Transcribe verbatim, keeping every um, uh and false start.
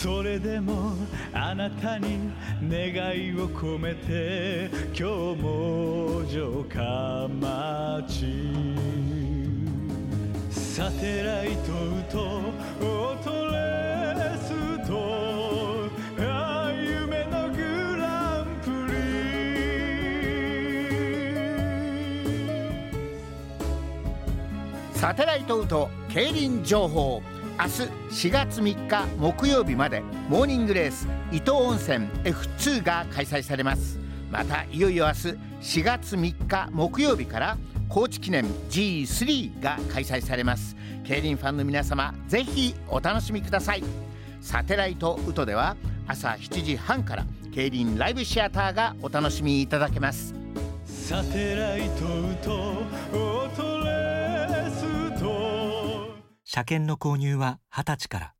それでもあなたに願いを込めて今日も城下町サテライトとオートレスとああ夢のグランプリサテライトウト競輪情報。明日しがつみっか木曜日までモーニングレース伊東温泉 エフツー が開催されます。またいよいよ明日しがつみっか木曜日から高知記念 ジースリー が開催されます。競輪ファンの皆様ぜひお楽しみください。サテライトウトでは朝しちじはんから競輪ライブシアターがお楽しみいただけます。 サテライトとオートレスと車検の購入ははたちから。